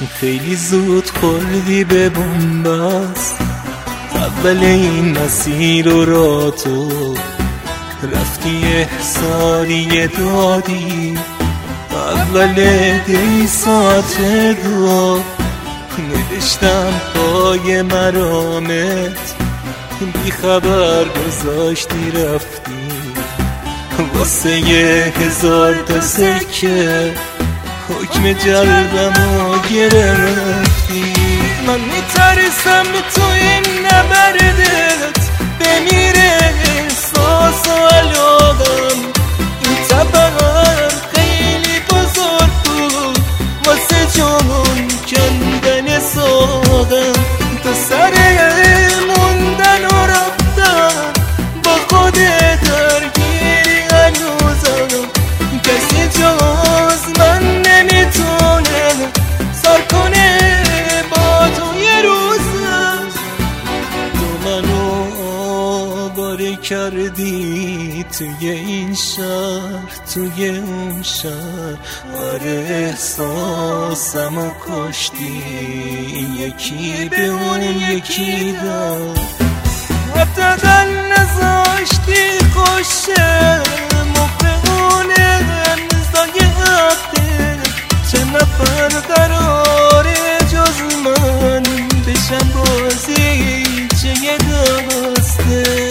خیلی زود خوردی به بنبست، اول این مسیر را تو رفتی احسانی دادی، اول دی ساعت دو نوشتم پای مرامت، بی خبر گذاشتی رفتی واسه 1000 تا سکه حکم جلبمو گرفتی. من میترسم تو این نبردت بمیره احساس و علاقم، این طبقم خیلی بزرگ بود واسه جامون کندن ساقم، تا سر موندن و رفتن با خودت درگیری هنوزم، کسی جز من نمیتونه سر کنه با تو یه روزم. تو منو آواره کردی توی این شهر توی اون شهر، آره احساسمو کشتی یکی به اون یکی دار، حداقل نذاشتی خوشه موقع اون امضای عقده، چه نفر قراره جز من بشن بازی چه یه دسته.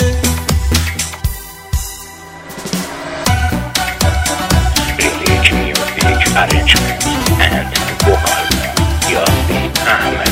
Village Music Arrangement and Vocal Yasin Ahmed.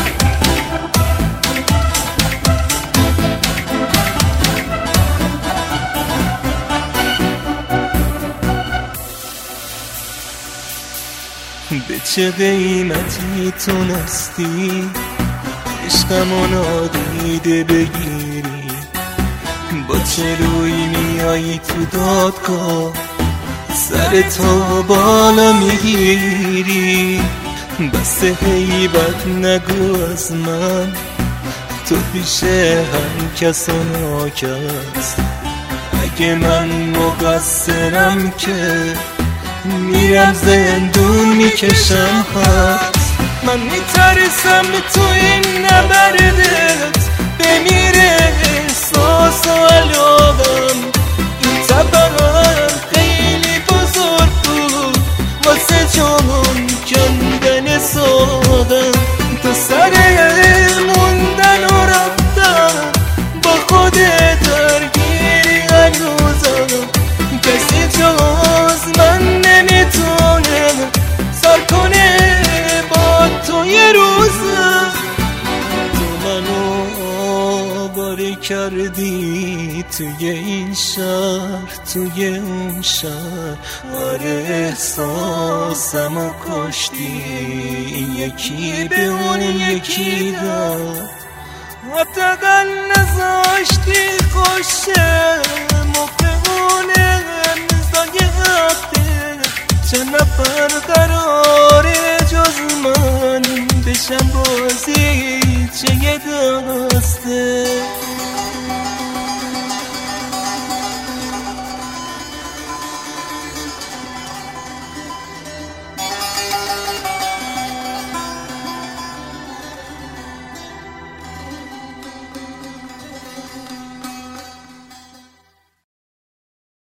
به چه قیمتی تونستی عشقمو نادیده بگیری، با چه روی میایی تو دادگاه سرتو بالا میگیری، بس هیبت نگو از من تو پیش هم کس و ناکس، اگه من مقصرم که میرم زندون میکشم خط. من میترسم تو این نبردت بمیره احساس و علاقم، این طبقم خیلی بزرگ بود واسه جامون کندن ساقم، تا سر موندن و رفتن با خودت درگیری هنوزم، کسی جز من نمیتونه سر کنه با تو یه روزم. تو منو آواره کردی توی این شهر توی اون شهر، آره احساسمو کشتی یکی به اون یکی داد، حداقل نذاشتی خوشه موقع اون امضای عقده، چه نفر قراره جز من بشن بازی چه یه دسته.